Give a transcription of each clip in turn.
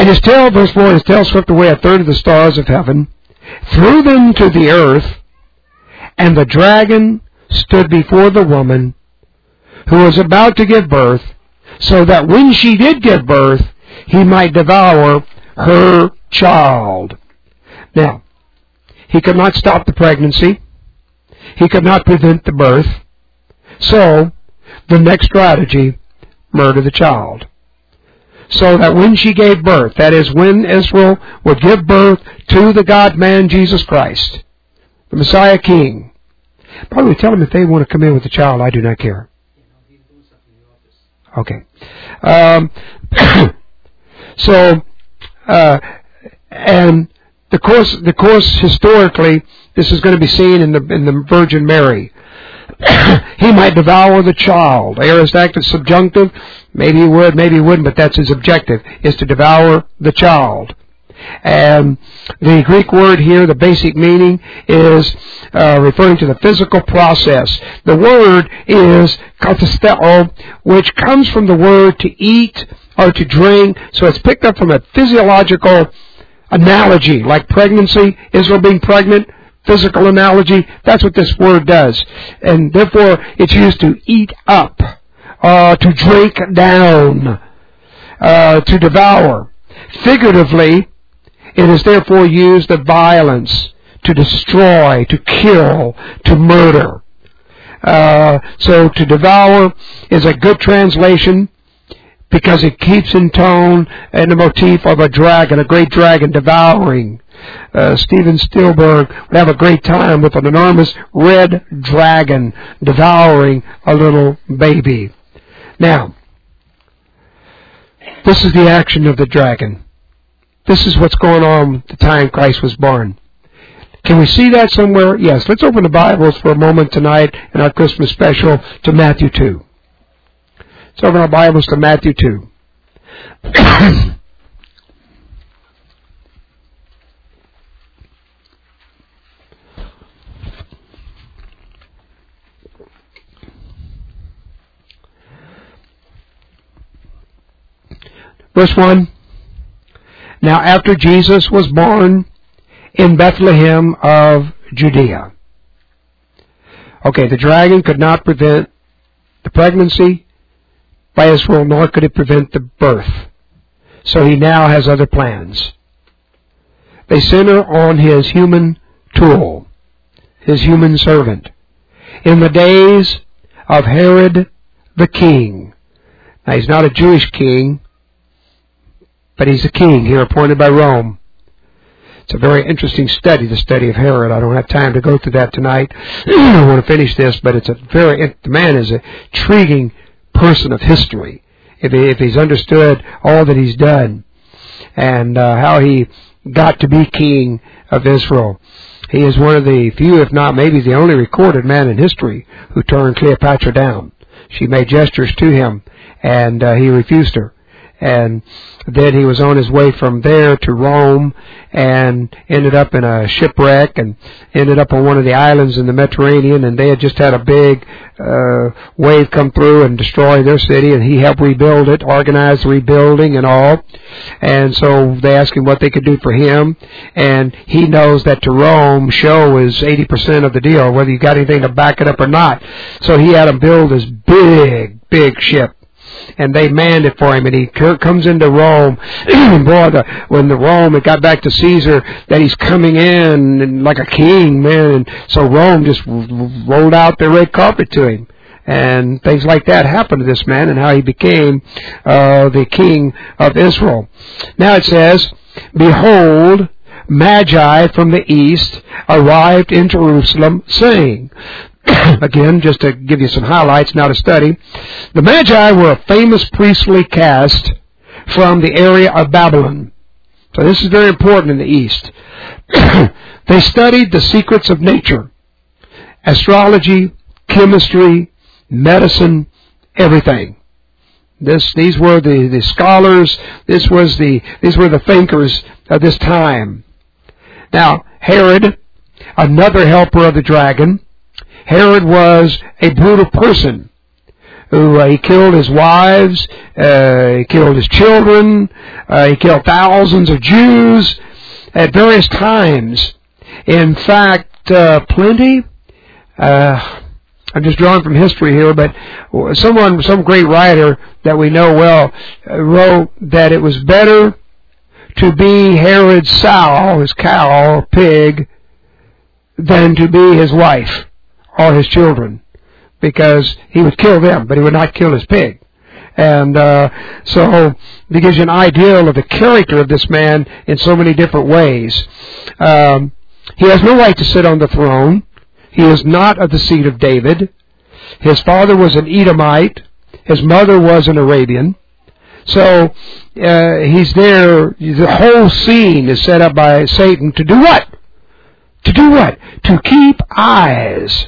And his tail, verse 4, his tail swept away a third of the stars of heaven, threw them to the earth, and the dragon stood before the woman who was about to give birth, so that when she did give birth, he might devour her child. Now, he could not stop the pregnancy. He could not prevent the birth. So, the next strategy, murder the child. So that when she gave birth, that is, when Israel would give birth to the God-man Jesus Christ, the Messiah King. By the way, tell them if they want to come in with the child, I do not care. Okay. And the course historically, this is going to be seen in the Virgin Mary. He might devour the child. Aorist active subjunctive. Maybe he would, maybe he wouldn't, but that's his objective, is to devour the child. And the Greek word here, the basic meaning, is referring to the physical process. The word is katasteo, which comes from the word to eat or to drink. So it's picked up from a physiological analogy, like pregnancy, Israel being pregnant, physical analogy. That's what this word does. And therefore, it's used to eat up, to drink down, to devour. Figuratively, it is therefore used of violence, to destroy, to kill, to murder. So to devour is a good translation because it keeps in tone and the motif of a dragon, a great dragon devouring. Steven Spielberg would have a great time with an enormous red dragon devouring a little baby. Now, this is the action of the dragon. This is what's going on at the time Christ was born. Can we see that somewhere? Yes. Let's open the Bibles for a moment tonight in our Christmas special to Matthew 2. Let's open our Bibles to Matthew 2. Verse 1. Now after Jesus was born in Bethlehem of Judea. Okay, the dragon could not prevent the pregnancy by Israel, nor could it prevent the birth. So he now has other plans. They center on his human tool, his human servant. In the days of Herod the king. Now he's not a Jewish king, but he's a king here appointed by Rome. It's a very interesting study, the study of Herod. I don't have time to go through that tonight. I want to finish this, but the man is an intriguing person of history. If he's understood all that he's done and how he got to be king of Israel. He is one of the few, if not maybe the only recorded man in history who turned Cleopatra down. She made gestures to him, and he refused her. And then he was on his way from there to Rome and ended up in a shipwreck and ended up on one of the islands in the Mediterranean, and they had just had a big wave come through and destroy their city, and he helped rebuild it, organize the rebuilding and all. And so they asked him what they could do for him, and he knows that to Rome, show is 80% of the deal, whether you got anything to back it up or not. So he had them build this big ship. And they manned it for him, and he comes into Rome. Boy, when Rome, it got back to Caesar, that he's coming in and like a king, man. And so Rome just rolled out their red carpet to him. And things like that happened to this man and how he became the king of Israel. Now it says, behold, Magi from the east arrived in Jerusalem, saying... Again, just to give you some highlights now to study. The Magi were a famous priestly caste from the area of Babylon. So this is very important in the East. They studied the secrets of nature, astrology, chemistry, medicine, everything. These were the scholars. These were the thinkers of this time. Now, Herod, another helper of the dragon. Herod was a brutal person. who he killed his wives, he killed his children, he killed thousands of Jews at various times. In fact, plenty. I'm just drawing from history here, but some great writer that we know well wrote that it was better to be Herod's sow, his cow or pig, than to be his wife or his children, because he would kill them, but he would not kill his pig. And so it gives you an idea of the character of this man in so many different ways. He has no right to sit on the throne. He is not of the seed of David. His father was an Edomite. His mother was an Arabian. So he's there. The whole scene is set up by Satan to do what? To do what? To keep eyes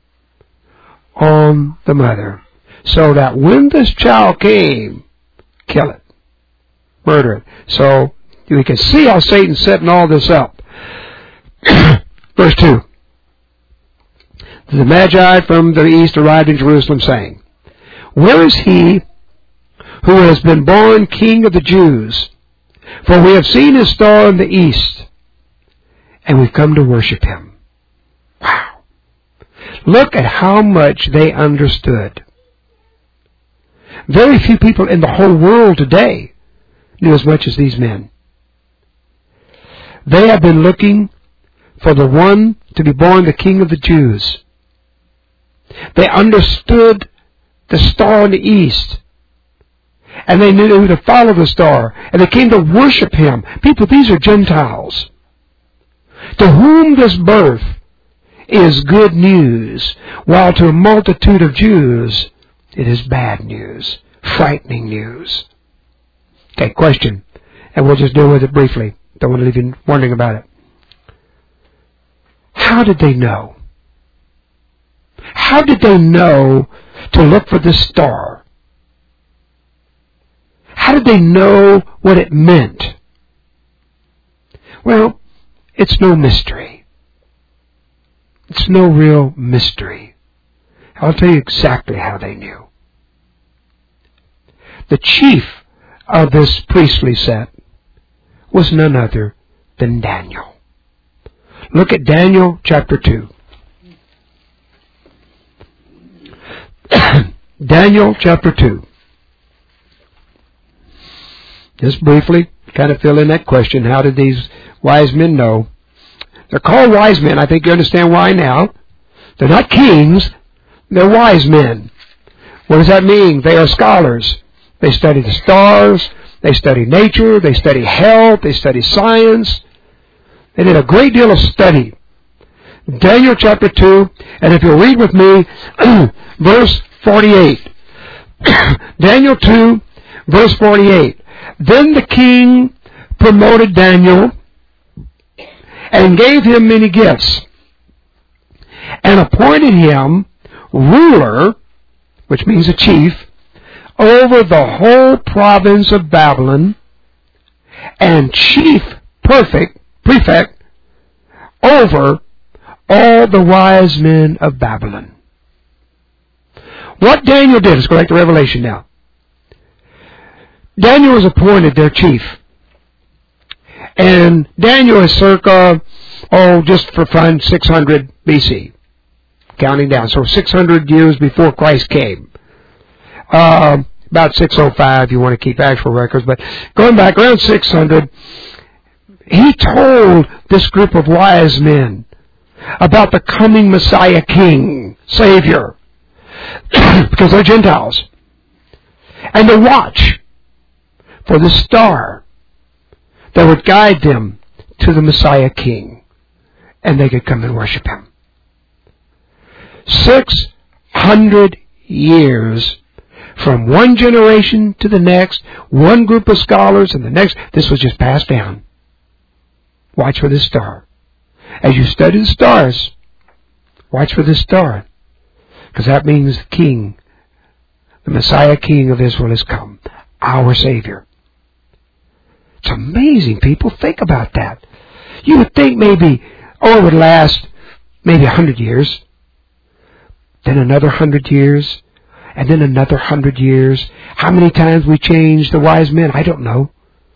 on the mother, so that when this child came, kill it, murder it. So we can see how Satan's setting all this up. Verse 2. The Magi from the east arrived in Jerusalem, saying, Where is he who has been born King of the Jews? For we have seen his star in the east, and we've come to worship him. Wow. Look at how much they understood. Very few people in the whole world today knew as much as these men. They have been looking for the one to be born the King of the Jews. They understood the star in the east, and they knew to follow the star, and they came to worship him. People, these are Gentiles, to whom this birth is good news, while to a multitude of Jews it is bad news, frightening news. Okay, question, and we'll just deal with it briefly. Don't want to leave you wondering about it. How did they know? How did they know to look for this star? How did they know what it meant? Well, it's no mystery. It's no real mystery. I'll tell you exactly how they knew. The chief of this priestly set was none other than Daniel. Look at Daniel chapter 2. Daniel chapter 2. Just briefly, kind of fill in that question. How did these wise men know? They're called wise men. I think you understand why now. They're not kings. They're wise men. What does that mean? They are scholars. They study the stars. They study nature. They study health. They study science. They did a great deal of study. Daniel chapter 2, and if you'll read with me, verse 48. Daniel 2, verse 48. Then the king promoted Daniel and gave him many gifts, and appointed him ruler, which means a chief, over the whole province of Babylon, and chief prefect over all the wise men of Babylon. What Daniel did, let's go back to Revelation now. Daniel was appointed their chief. And Daniel is circa, just for fun, 600 BC. Counting down. So 600 years before Christ came. About 605, you want to keep actual records. But going back around 600, he told this group of wise men about the coming Messiah King, Savior, because they're Gentiles, and to watch for the star that would guide them to the Messiah King, and they could come and worship him. 600 years from one generation to the next, one group of scholars and the next, this was just passed down. Watch for this star. As you study the stars, watch for this star, because that means the King, the Messiah King of Israel has come, our Savior. It's amazing, people. Think about that. You would think maybe, it would last maybe 100 years, then another 100 years, and then another 100 years. How many times we changed the wise men, I don't know.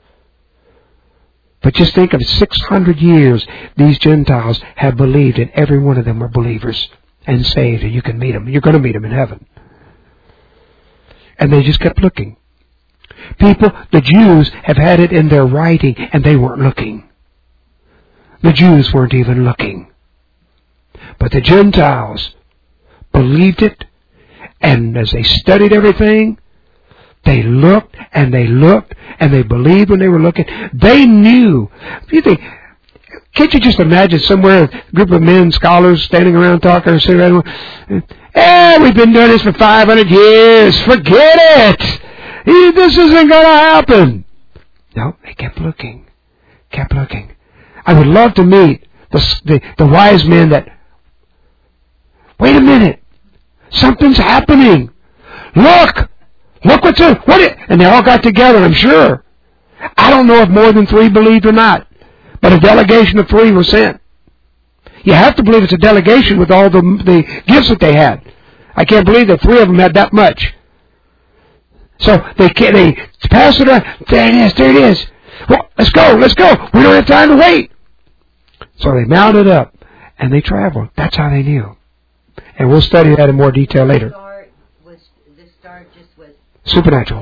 But just think of 600 years these Gentiles have believed, and every one of them are believers and saved, and you can meet them. You're going to meet them in heaven. And they just kept looking. People, the Jews have had it in their writing, and they weren't looking. The Jews weren't even looking. But the Gentiles believed it, and as they studied everything, they looked, and they looked, and they believed when they were looking. They knew. Can't you just imagine somewhere a group of men, scholars, standing around talking or sitting around, we've been doing this for 500 years. Forget it. This isn't going to happen. No, they kept looking. Kept looking. I would love to meet the wise men that, wait a minute. Something's happening. Look what's in, and they all got together, I'm sure. I don't know if more than 3 believed or not, but a delegation of 3 was sent. You have to believe it's a delegation with all the gifts that they had. I can't believe that 3 of them had that much. So they pass it around. There it is. Well, let's go. We don't have time to wait. So they mounted up and they traveled. That's how they knew. And we'll study that in more detail later. The star just was supernatural.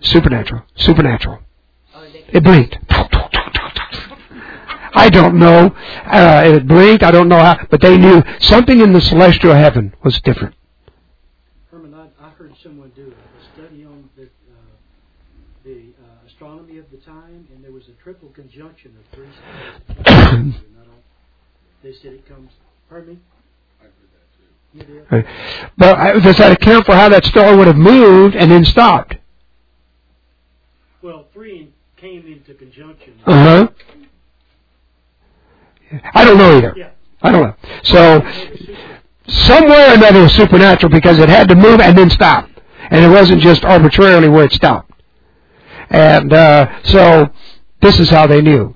It blinked. I don't know. It blinked. I don't know how, but they knew something in the celestial heaven was different. Herman, I heard someone do a study on the astronomy of the time, and there was a triple conjunction of 3 stars. They said it comes. Pardon me? But does that account for how that star would have moved and then stopped? Well, 3 came into conjunction. I don't know either. Yeah. I don't know. So, somewhere or another was supernatural because it had to move and then stop. And it wasn't just arbitrarily where it stopped. And so, this is how they knew.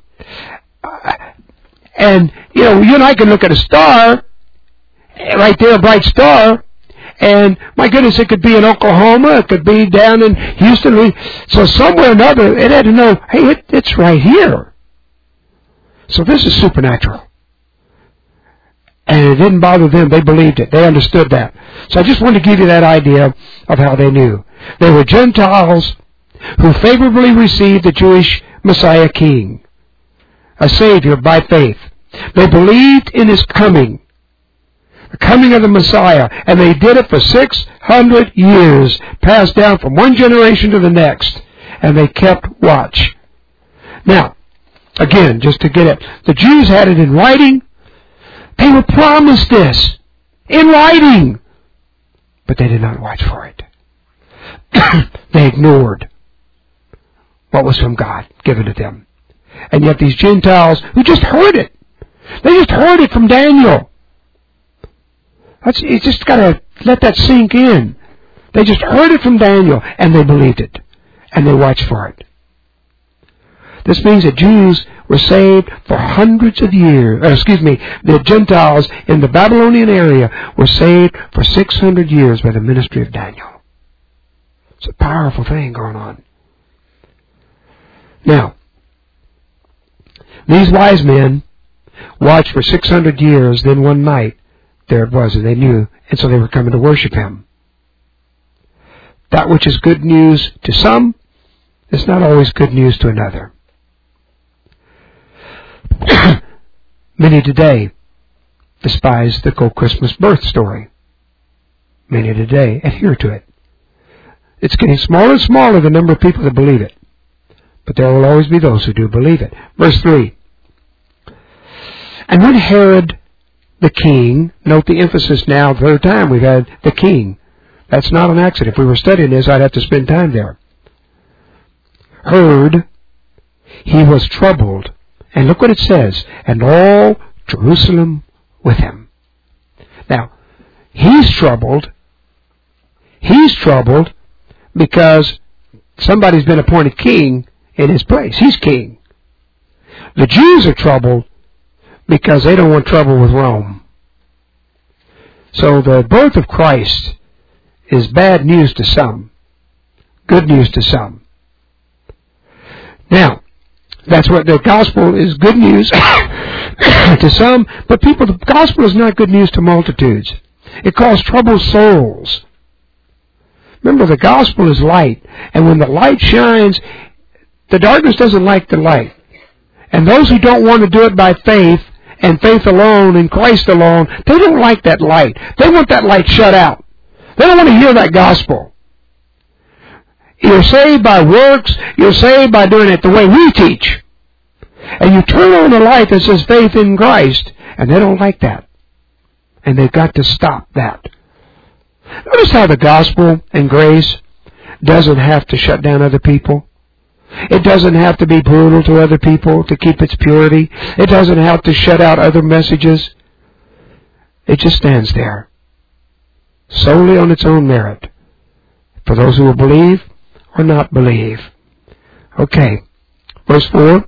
And, you and I can look at a star, right there, a bright star, and my goodness, it could be in Oklahoma, it could be down in Houston. So somewhere or another, it had to know, hey, it's right here. So this is supernatural. And it didn't bother them. They believed it. They understood that. So I just wanted to give you that idea of how they knew. They were Gentiles who favorably received the Jewish Messiah King, a Savior by faith. They believed in His coming. The coming of the Messiah, and they did it for 600 years, passed down from one generation to the next, and they kept watch. Now, again, just to get it, the Jews had it in writing. They were promised this in writing, but they did not watch for it. They ignored what was from God given to them. And yet these Gentiles who just heard it, they just heard it from Daniel. You just got to let that sink in. They just heard it from Daniel, and they believed it, and they watched for it. This means that Jews were saved for hundreds of years. The Gentiles in the Babylonian area were saved for 600 years by the ministry of Daniel. It's a powerful thing going on. Now, these wise men watched for 600 years, then one night, there it was, and they knew, and so they were coming to worship Him. That which is good news to some is not always good news to another. Many today despise the Christmas birth story. Many today adhere to it. It's getting smaller and smaller, the number of people that believe it. But there will always be those who do believe it. Verse 3. And when Herod the king, note the emphasis now, third time we've had the king. That's not an accident. If we were studying this, I'd have to spend time there. Heard, he was troubled. And look what it says. And all Jerusalem with him. Now, he's troubled. He's troubled because somebody's been appointed king in his place. He's king. The Jews are troubled because they don't want trouble with Rome. So the birth of Christ is bad news to some, good news to some. Now, that's what the gospel is, good news to some, but people, the gospel is not good news to multitudes. It causes troubled souls. Remember, the gospel is light, and when the light shines, the darkness doesn't like the light. And those who don't want to do it by faith, and faith alone, in Christ alone, they don't like that light. They want that light shut out. They don't want to hear that gospel. You're saved by works, you're saved by doing it the way we teach. And you turn on the light that says faith in Christ, and they don't like that. And they've got to stop that. Notice how the gospel and grace doesn't have to shut down other people. It doesn't have to be brutal to other people to keep its purity. It doesn't have to shut out other messages. It just stands there, solely on its own merit, for those who will believe or not believe. Okay, verse 4.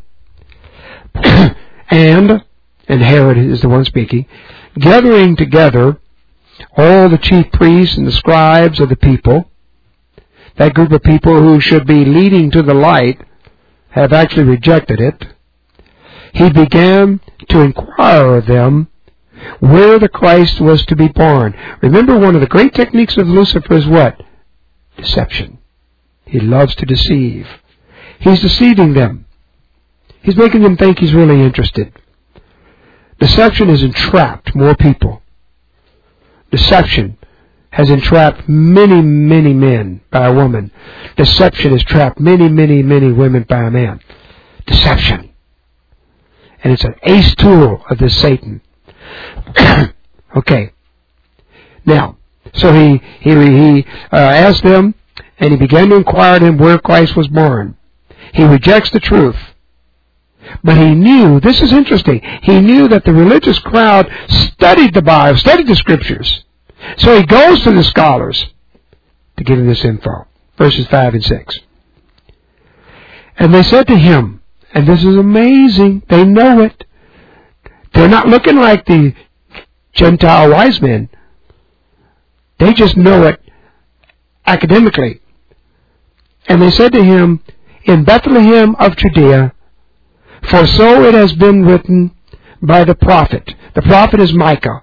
And Herod is the one speaking, gathering together all the chief priests and the scribes of the people, that group of people who should be leading to the light, have actually rejected it. He began to inquire of them where the Christ was to be born. Remember, one of the great techniques of Lucifer is what? Deception. He loves to deceive. He's deceiving them. He's making them think he's really interested. Deception has entrapped more people. Deception has entrapped many, many men by a woman. Deception has trapped many, many, many women by a man. Deception. And it's an ace tool of this Satan. Okay. Now, so he asked them, and he began to inquire of them where Christ was born. He rejects the truth. But he knew, this is interesting, he knew that the religious crowd studied the Bible, studied the Scriptures. So he goes to the scholars to give him this info. Verses 5 and 6. And they said to him, and this is amazing, they know it. They're not looking like the Gentile wise men. They just know it academically. And they said to him, in Bethlehem of Judea, for so it has been written by the prophet. The prophet is Micah.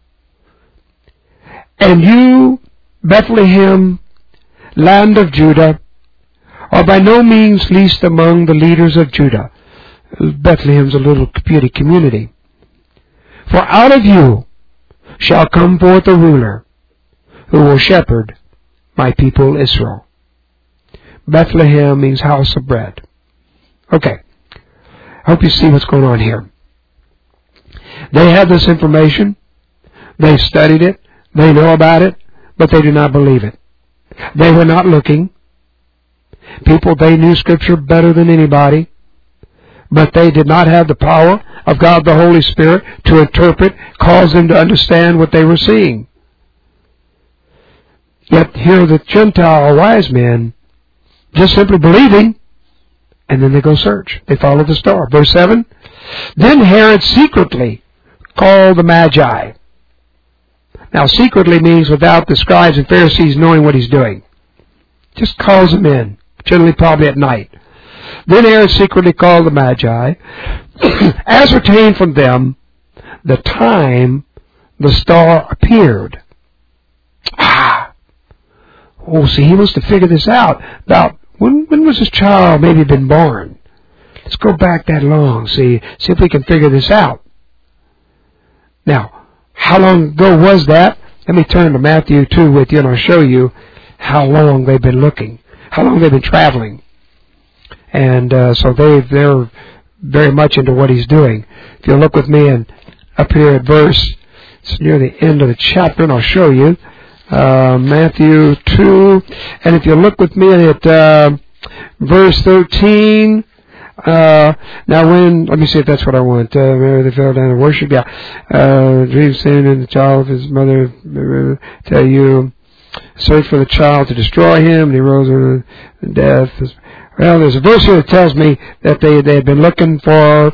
And you, Bethlehem, land of Judah, are by no means least among the leaders of Judah. Bethlehem's a little beauty community. For out of you shall come forth a ruler who will shepherd my people Israel. Bethlehem means house of bread. Okay. I hope you see what's going on here. They have this information. They've studied it. They know about it, but they do not believe it. They were not looking. People, they knew Scripture better than anybody, but they did not have the power of God the Holy Spirit to interpret, cause them to understand what they were seeing. Yet here the Gentile wise men just simply believing, and then they go search. They follow the star. Verse 7, then Herod secretly called the Magi. Now, secretly means without the scribes and Pharisees knowing what he's doing. Just calls them in, generally probably at night. Then Herod secretly called the Magi, ascertained from them the time the star appeared. See, he wants to figure this out. About when was this child maybe been born? Let's go back that long, see if we can figure this out. Now, how long ago was that? Let me turn to Matthew 2 with you, and I'll show you how long they've been looking, how long they've been traveling. And so they're very much into what he's doing. If you'll look with me and up here at it's near the end of the chapter, and I'll show you. Matthew 2, and if you look with me at verse 13, now let me see if that's what I want. They fell down and worship. Dream sin and the child of his mother tell you, search for the child to destroy him, and he rose from death. Well, there's a verse here that tells me that they had been looking for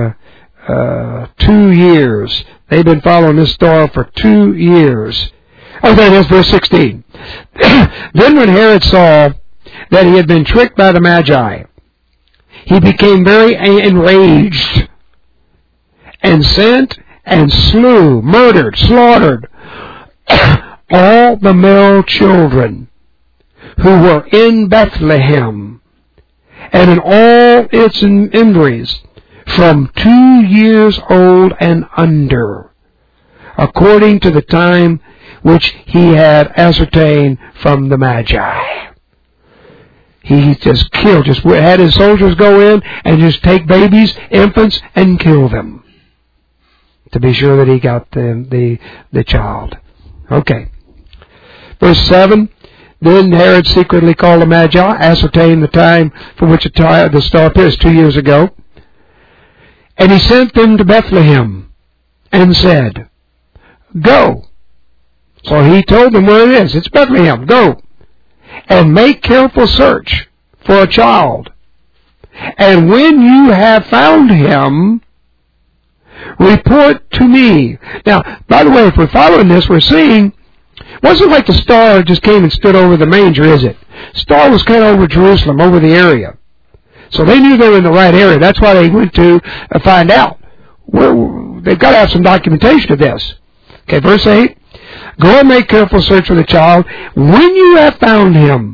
2 years. They've been following this star for 2 years. Oh, there it is, verse 16. Then when Herod saw that he had been tricked by the Magi, he became very enraged and sent and slew, murdered, slaughtered all the male children who were in Bethlehem and in all its inventories from 2 years old and under, according to the time which he had ascertained from the Magi. He just killed, just had his soldiers go in and just take babies, infants, and kill them, to be sure that he got the child. Okay. Verse 7, then Herod secretly called the Magi, ascertained the time for which the star appears 2 years ago, and he sent them to Bethlehem and said, go. So he told them where it is. It's Bethlehem. Go. And make careful search for a child. And when you have found him, report to me. Now, by the way, if we're following this, we're seeing, it wasn't like the star just came and stood over the manger, is it? Star was kind of over Jerusalem, over the area. So they knew they were in the right area. That's why they went to find out. They've got to have some documentation of this. Okay, verse 8. Go and make careful search for the child. When you have found him,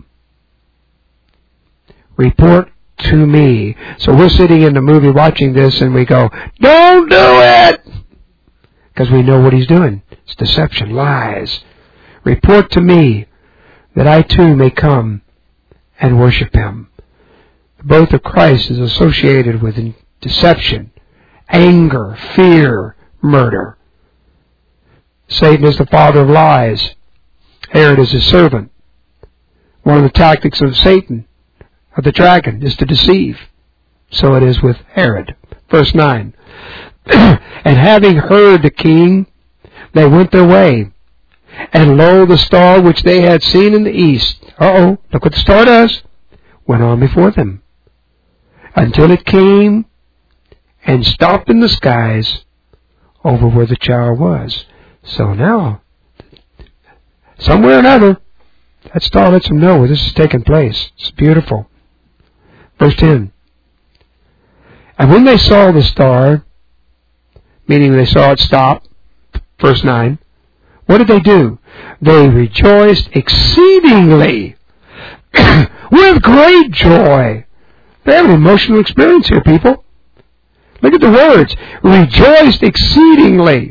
report to me. So we're sitting in the movie watching this and we go, don't do it! Because we know what he's doing. It's deception, lies. Report to me that I too may come and worship him. The birth of Christ is associated with deception, anger, fear, murder. Satan is the father of lies. Herod is his servant. One of the tactics of Satan, of the dragon, is to deceive. So it is with Herod. Verse 9. And having heard the king, they went their way. And lo, the star which they had seen in the east, look what the star does, went on before them, until it came and stopped in the skies over where the child was. So now, somewhere or another, that star lets them know where this is taking place. It's beautiful. Verse 10. And when they saw the star, meaning they saw it stop, verse 9, what did they do? They rejoiced exceedingly with great joy. They have an emotional experience here, people. Look at the words. Rejoiced exceedingly.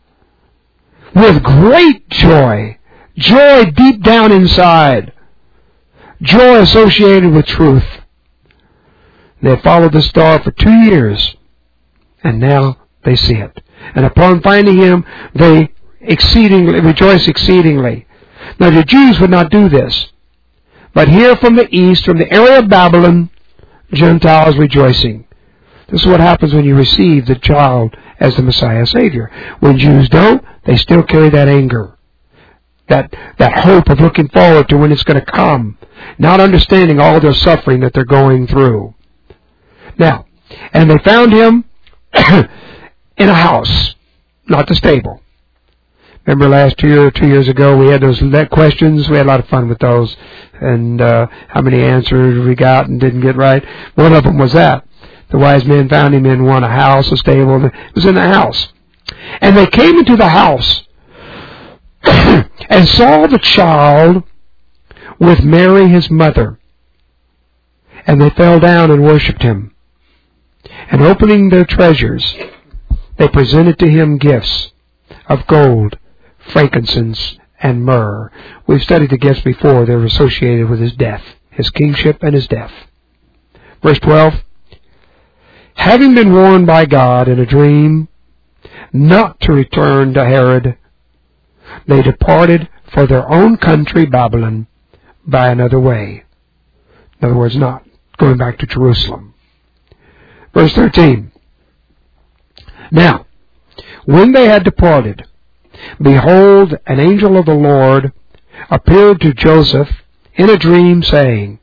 With great joy. Joy deep down inside. Joy associated with truth. They followed the star for 2 years. And now they see it. And upon finding him, they rejoice exceedingly. Now the Jews would not do this. But here from the east, from the area of Babylon, Gentiles rejoicing. This is what happens when you receive the child as the Messiah Savior. When Jews don't, they still carry that anger. That hope of looking forward to when it's going to come. Not understanding all their suffering that they're going through. Now, and they found him in a house, not the stable. Remember last year or 2 years ago we had those questions? We had a lot of fun with those. And how many answers we got and didn't get right. One of them was that. The wise men found him in a house, a stable. It was in the house. And they came into the house and saw the child with Mary his mother. And they fell down and worshipped him. And opening their treasures, they presented to him gifts of gold, frankincense, and myrrh. We've studied the gifts before. They're associated with his death, his kingship and his death. Verse 12. Having been warned by God in a dream not to return to Herod, they departed for their own country, Babylon, by another way. In other words, not going back to Jerusalem. Verse 13. Now, when they had departed, behold, an angel of the Lord appeared to Joseph in a dream, saying,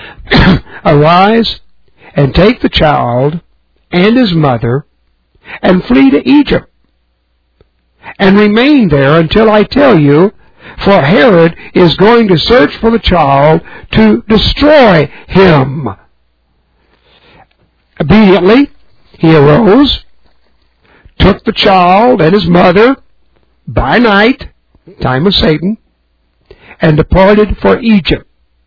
Arise, and take the child and his mother, and flee to Egypt, and remain there until I tell you, For Herod is going to search for the child to destroy him. Immediately he arose, took the child and his mother by night, time of Satan, and departed for Egypt,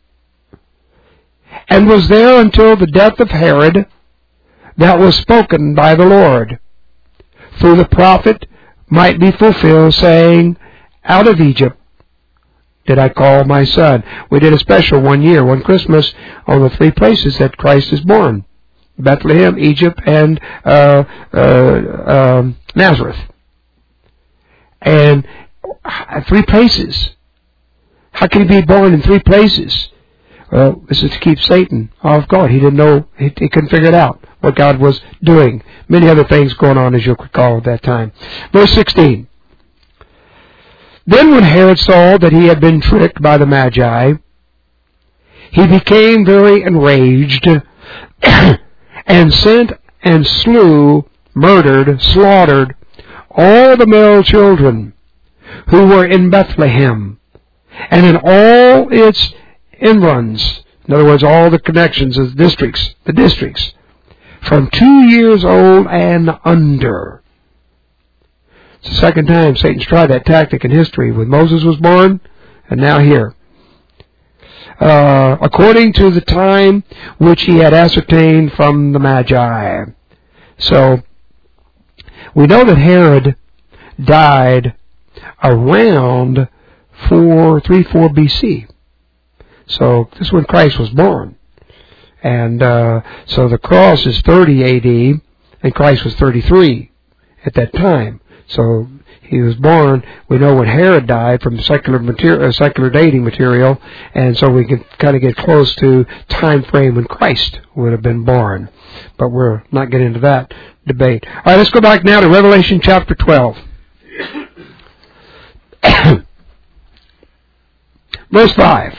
and was there until the death of Herod, that was spoken by the Lord, through the prophet might be fulfilled, saying, Out of Egypt did I call my son. We did a special one Christmas, on the three places that Christ is born: Bethlehem, Egypt, and Nazareth. And 3 places. How can he be born in 3 places? Well, this is to keep Satan off guard. He didn't know, he couldn't figure it out, what God was doing. Many other things going on, as you'll recall, at that time. Verse 16. Then when Herod saw that he had been tricked by the Magi, he became very enraged, and sent and slaughtered all the male children who were in Bethlehem, and in all its environs, in other words, all the connections of the districts, from 2 years old and under. It's the second time Satan's tried that tactic in history. When Moses was born, and now here. According to the time which he had ascertained from the Magi. So, we know that Herod died around 434 BC. So, this is when Christ was born. And so the cross is 30 AD, and Christ was 33 at that time. So he was born, we know when Herod died, from secular dating material, and so we can kind of get close to time frame when Christ would have been born. But we're not getting into that debate. All right, let's go back now to Revelation chapter 12. Verse 5.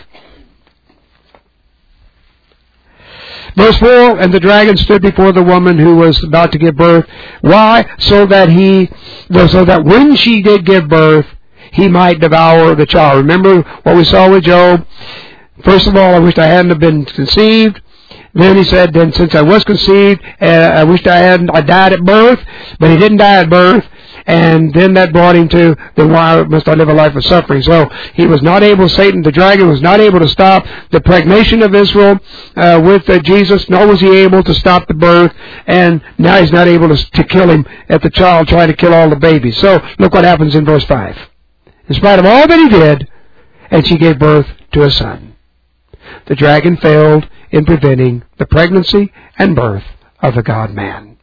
Verse 4, and the dragon stood before the woman who was about to give birth. Why? So that when she did give birth, he might devour the child. Remember what we saw with Job? First of all, I wished I hadn't have been conceived. Then he said, then since I was conceived, I wished I died at birth, but he didn't die at birth. And then that brought him to, then why must I live a life of suffering? So he was not able, Satan, the dragon, was not able to stop the pregnation of Israel with Jesus, nor was he able to stop the birth, and now he's not able to kill him at the child, trying to kill all the babies. So look what happens in verse 5. In spite of all that he did, and she gave birth to a son. The dragon failed in preventing the pregnancy and birth of the God-man.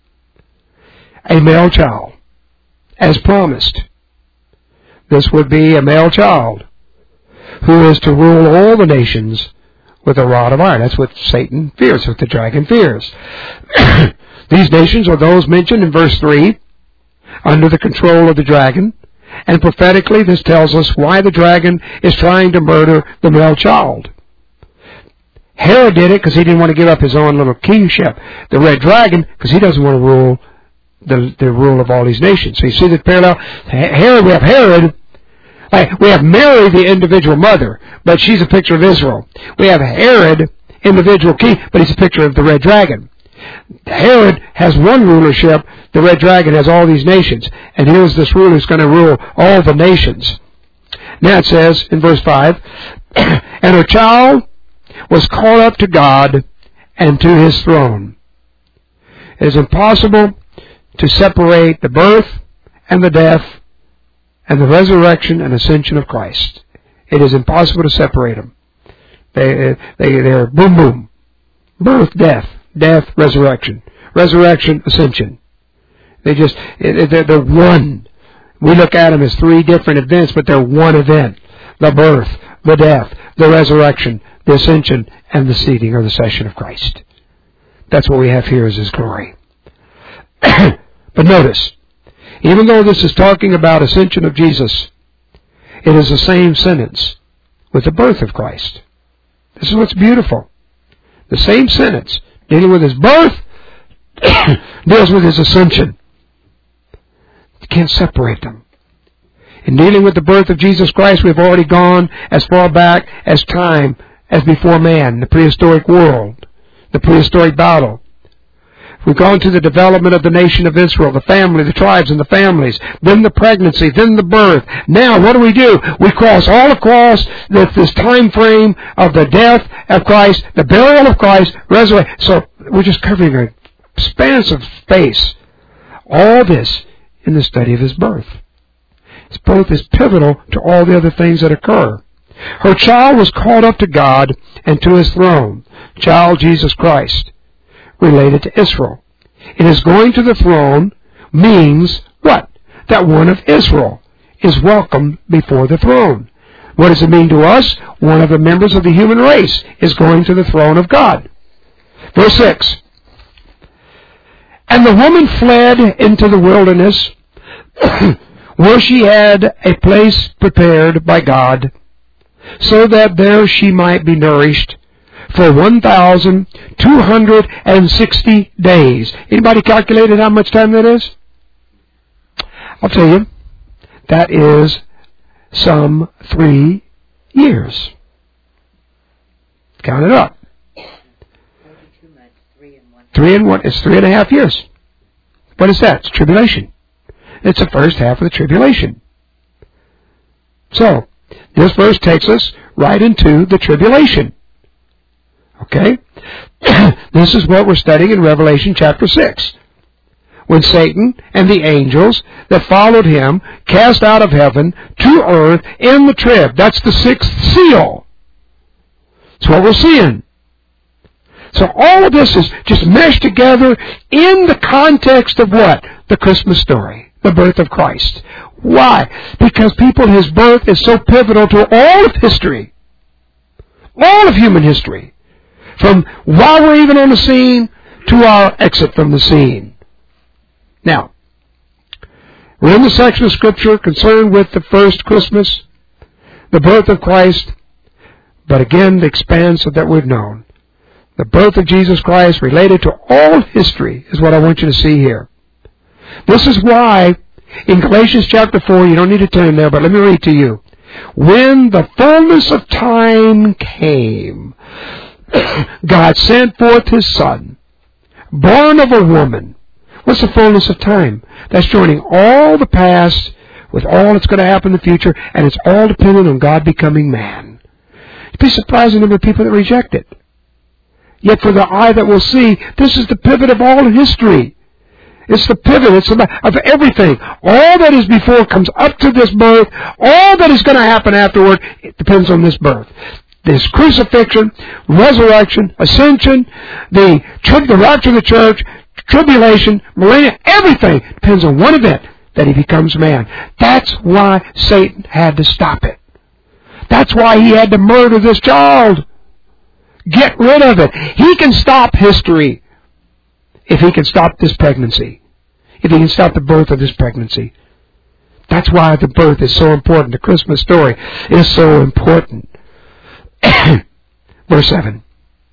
A male child. As promised. This would be a male child who is to rule all the nations with a rod of iron. That's what Satan fears, what the dragon fears. These nations are those mentioned in verse 3, under the control of the dragon. And prophetically, this tells us why the dragon is trying to murder the male child. Herod did it because he didn't want to give up his own little kingship. The red dragon, because he doesn't want to rule the rule of all these nations. So you see the parallel. Herod, we have Herod. We have Mary, the individual mother, but she's a picture of Israel. We have Herod, individual king, but he's a picture of the red dragon. Herod has one rulership. The red dragon has all these nations. And here's this ruler who's going to rule all the nations. Now it says in verse 5, and her child was caught up to God and to his throne. It is impossible to separate the birth and the death and the resurrection and ascension of Christ. It is impossible to separate them. They're boom, boom. Birth, death, resurrection. Resurrection, ascension. They're one. We look at them as 3 different events, but they're one event. The birth, the death, the resurrection, the ascension, and the seating or the session of Christ. That's what we have here as his glory. But notice, even though this is talking about ascension of Jesus, it is the same sentence with the birth of Christ. This is what's beautiful. The same sentence dealing with his birth deals with his ascension. You can't separate them. In dealing with the birth of Jesus Christ, we've already gone as far back as time as before man, the prehistoric world, the prehistoric battle. We've gone to the development of the nation of Israel, the family, the tribes and the families, then the pregnancy, then the birth. Now, what do? We cross all across this time frame of the death of Christ, the burial of Christ, resurrection. So we're just covering a span of space. All this in the study of His birth. His birth is pivotal to all the other things that occur. Her child was called up to God and to His throne. Child Jesus Christ. Related to Israel. It is going to the throne means what? That one of Israel is welcomed before the throne. What does it mean to us? One of the members of the human race is going to the throne of God. Verse 6. And the woman fled into the wilderness, where she had a place prepared by God, so that there she might be nourished for 1,260 days. Anybody calculated how much time that is? I'll tell you. That is some 3 years. Count it up. 3 and 1. It's 3.5 years. What is that? It's tribulation. It's the first half of the tribulation. So, this verse takes us right into the tribulation. Okay? This is what we're studying in Revelation chapter 6. When Satan and the angels that followed him cast out of heaven to earth in the trib. That's the 6th seal. That's what we're seeing. So all of this is just meshed together in the context of what? The Christmas story. The birth of Christ. Why? Because His birth is so pivotal to all of history. All of human history. From while we're even on the scene to our exit from the scene. Now, we're in the section of Scripture concerned with the first Christmas, the birth of Christ, but again, the expanse of that we've known. The birth of Jesus Christ related to all history is what I want you to see here. This is why in Galatians chapter 4, you don't need to turn there, but let me read to you. When the fullness of time came, God sent forth His Son, born of a woman. What's the fullness of time? That's joining all the past with all that's going to happen in the future, and it's all dependent on God becoming man. You'd be surprised the number of people that reject it. Yet for the eye that will see, this is the pivot of all history. It's the pivot. It's of everything. All that is before comes up to this birth. All that is going to happen afterward, it depends on this birth. This crucifixion, resurrection, ascension, the rapture of the church, tribulation, millennium, everything depends on one event, that He becomes man. That's why Satan had to stop it. That's why he had to murder this child. Get rid of it. He can stop history if he can stop this pregnancy. If he can stop the birth of this pregnancy. That's why the birth is so important. The Christmas story is so important. Verse 7.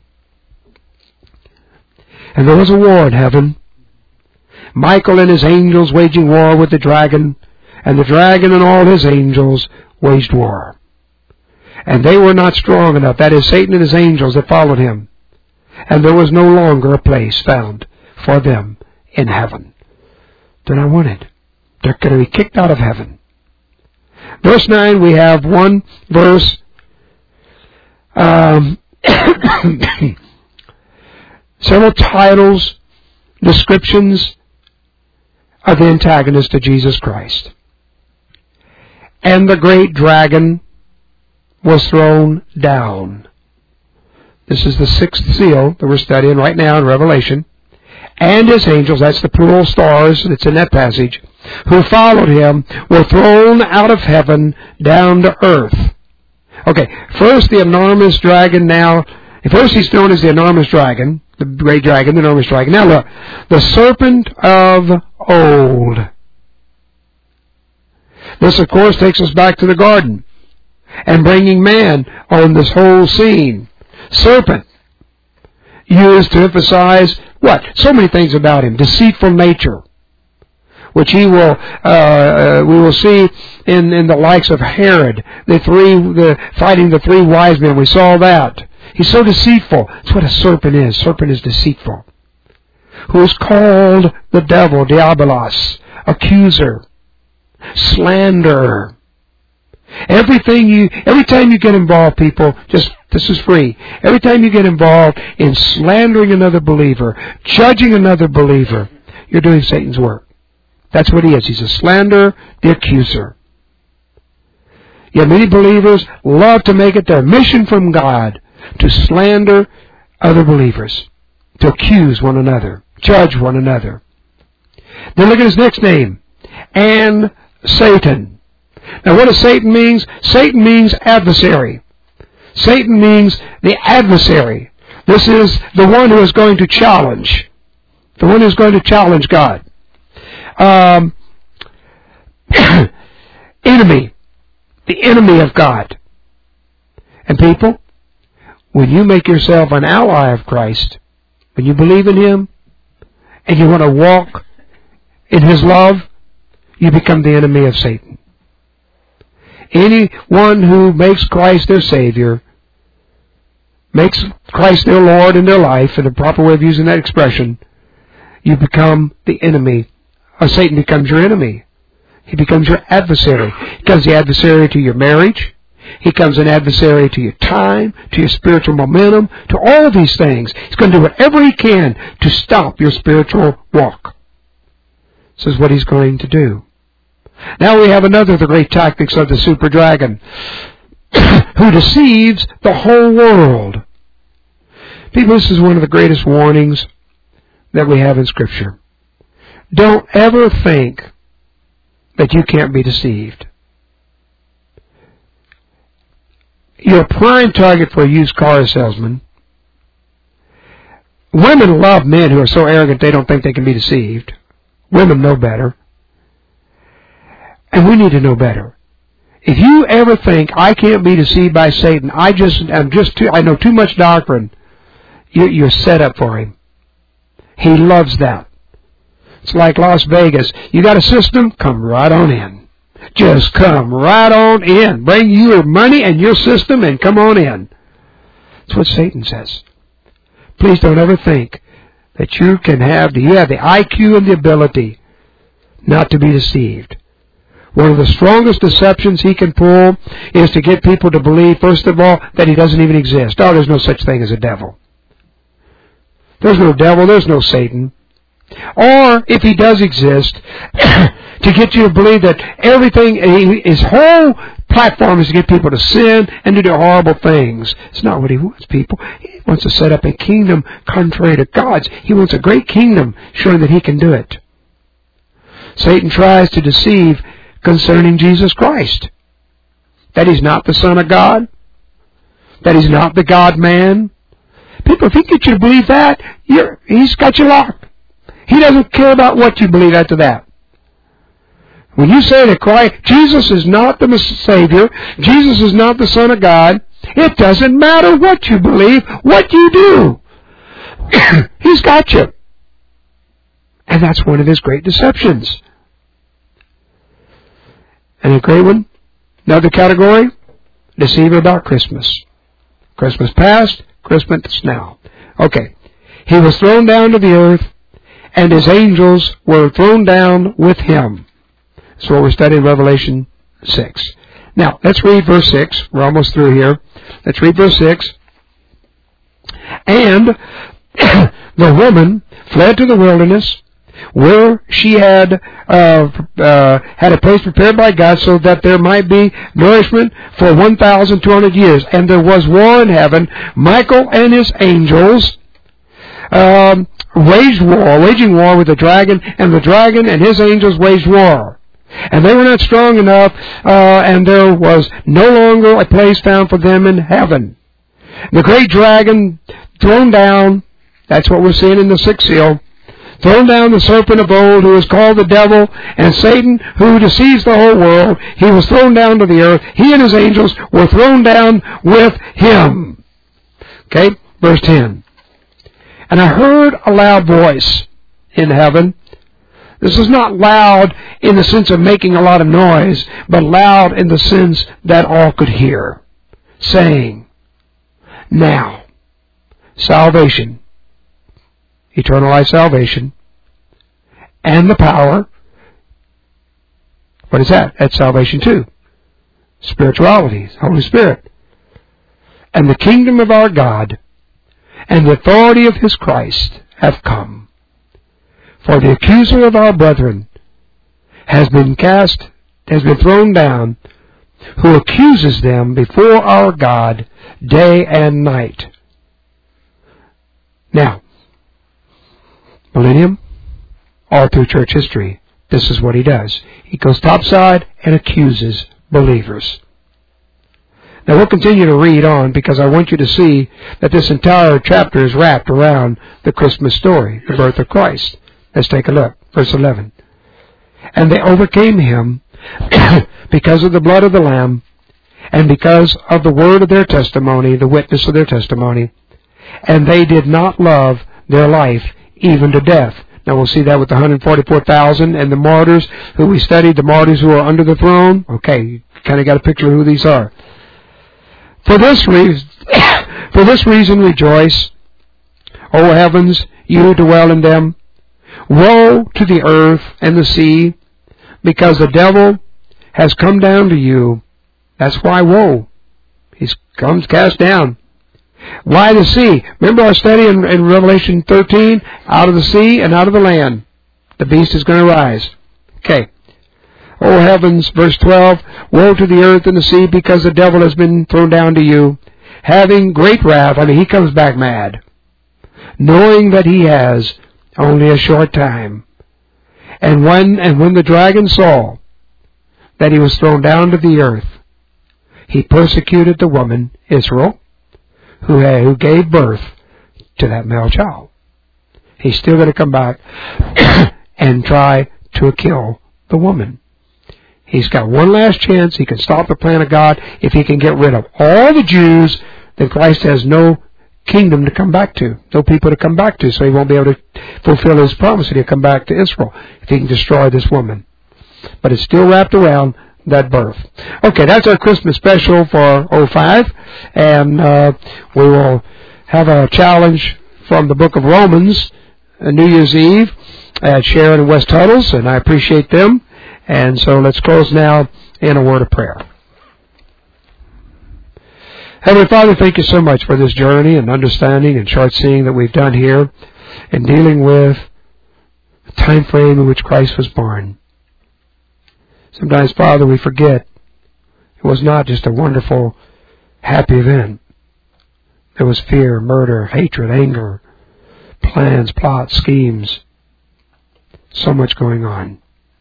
And there was a war in heaven. Michael and his angels waging war with the dragon, and the dragon and all his angels waged war. And they were not strong enough, that is, Satan and his angels that followed him. And there was no longer a place found for them in heaven. They're not wanted. They're going to be kicked out of heaven. Verse 9, we have one verse. Several titles, descriptions of the antagonist of Jesus Christ. And the great dragon was thrown down. This is the 6th seal that we're studying right now in Revelation. And his angels, that's the plural stars that's in that passage, who followed him, were thrown out of heaven down to earth. Okay, first the enormous dragon now. First he's known as the enormous dragon, the great dragon, the enormous dragon. Now look, the serpent of old. This, of course, takes us back to the garden and bringing man on this whole scene. Serpent, used to emphasize what? So many things about him. Deceitful nature. which we will see in the likes of Herod, fighting the three wise men. We saw that. He's so deceitful. That's what a serpent is. Serpent is deceitful. Who is called the devil, diabolos, accuser, slanderer. Every time you get involved, people, this is free. Every time you get involved in slandering another believer, judging another believer, you're doing Satan's work. That's what he is. He's a slanderer, the accuser. Yet many believers love to make it their mission from God to slander other believers, to accuse one another, judge one another. Then look at his next name, and Satan. Now what does Satan mean? Satan means adversary. Satan means the adversary. This is the one who is going to challenge. The one who is going to challenge God. Enemy. The enemy of God. And people, when you make yourself an ally of Christ, when you believe in Him, and you want to walk in His love, you become the enemy of Satan. Anyone who makes Christ their Savior, makes Christ their Lord in their life, in the proper way of using that expression, you become the enemy. Satan becomes your enemy. He becomes your adversary. He becomes the adversary to your marriage. He becomes an adversary to your time, to your spiritual momentum, to all of these things. He's going to do whatever he can to stop your spiritual walk. This is what he's going to do. Now we have another of the great tactics of the super dragon, who deceives the whole world. People, this is one of the greatest warnings that we have in Scripture. Don't ever think that you can't be deceived. You're a prime target for a used car salesman. Women love men who are so arrogant they don't think they can be deceived. Women know better. And we need to know better. If you ever think, I can't be deceived by Satan, I know too much doctrine, you're set up for him. He loves that. It's like Las Vegas. You got a system? Come right on in. Just come right on in. Bring your money and your system and come on in. That's what Satan says. Please don't ever think that you have the IQ and the ability not to be deceived. One of the strongest deceptions he can pull is to get people to believe, first of all, that he doesn't even exist. Oh, there's no such thing as a devil. There's no devil, there's no Satan. Or, if he does exist, to get you to believe that his whole platform is to get people to sin and to do horrible things. It's not what he wants, people. He wants to set up a kingdom contrary to God's. He wants a great kingdom, showing that he can do it. Satan tries to deceive concerning Jesus Christ. That he's not the Son of God. That he's not the God-man. People, if he gets you to believe that, he's got you locked. He doesn't care about what you believe after that. When you say that Jesus is not the Savior, Jesus is not the Son of God, it doesn't matter what you believe, what you do. He's got you. And that's one of his great deceptions. And a great one, another category, deceiver about Christmas. Christmas past, Christmas now. Okay. He was thrown down to the earth, and his angels were thrown down with him. That's what we're studying Revelation 6. Now, let's read verse 6. We're almost through here. Let's read verse 6. And the woman fled to the wilderness, where she had a place prepared by God so that there might be nourishment for 1,200 years. And there was war in heaven. Michael and his angels waging war with the dragon, and the dragon and his angels waged war. And they were not strong enough, and there was no longer a place found for them in heaven. The great dragon thrown down, that's what we're seeing in the sixth seal, thrown down, the serpent of old, who is called the devil, and Satan, who deceives the whole world. He was thrown down to the earth. He and his angels were thrown down with him. Okay, verse 10. And I heard a loud voice in heaven This is not loud in the sense of making a lot of noise, but loud in the sense that all could hear, saying, now, salvation, eternal life salvation, and the power, what is that? That's salvation too. Spirituality, Holy Spirit. And the kingdom of our God and the authority of His Christ have come. For the accuser of our brethren has been thrown down, who accuses them before our God day and night. Now, millennium, all through church history, this is what he does. He goes topside and accuses believers. Now we'll continue to read on because I want you to see that this entire chapter is wrapped around the Christmas story, the birth of Christ. Let's take a look. Verse 11. And they overcame him because of the blood of the Lamb and because of the word of their testimony, the witness of their testimony. And they did not love their life even to death. Now we'll see that with the 144,000 and the martyrs who we studied, the martyrs who are under the throne. Okay, you kind of got a picture of who these are. For this reason rejoice, O heavens, you who dwell in them. Woe to the earth and the sea, because the devil has come down to you. That's why woe. He comes cast down. Why the sea? Remember our study in Revelation 13? Out of the sea and out of the land. The beast is going to rise. Okay. O heavens, verse 12, woe to the earth and the sea, because the devil has been thrown down to you, having great wrath. I mean, he comes back mad, knowing that he has only a short time. And when the dragon saw that he was thrown down to the earth, he persecuted the woman, Israel, who gave birth to that male child. He's still going to come back and try to kill the woman. He's got one last chance. He can stop the plan of God. If he can get rid of all the Jews, then Christ has no kingdom to come back to, no people to come back to, so he won't be able to fulfill his promise that he'll come back to Israel if he can destroy this woman. But it's still wrapped around that birth. Okay, that's our Christmas special for 05, and we will have a challenge from the book of Romans, New Year's Eve, at Sharon and West Tuttles, and I appreciate them. And so let's close now in a word of prayer. Heavenly Father, thank you so much for this journey and understanding and short seeing that we've done here in dealing with the time frame in which Christ was born. Sometimes, Father, we forget it was not just a wonderful, happy event. There was fear, murder, hatred, anger, plans, plots, schemes, so much going on.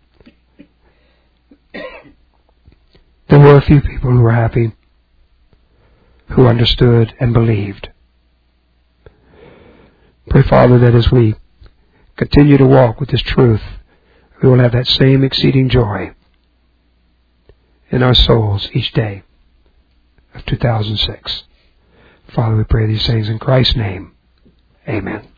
There were a few people who were happy, who understood and believed. Pray, Father, that as we continue to walk with this truth, we will have that same exceeding joy in our souls each day of 2006. Father, we pray these things in Christ's name. Amen.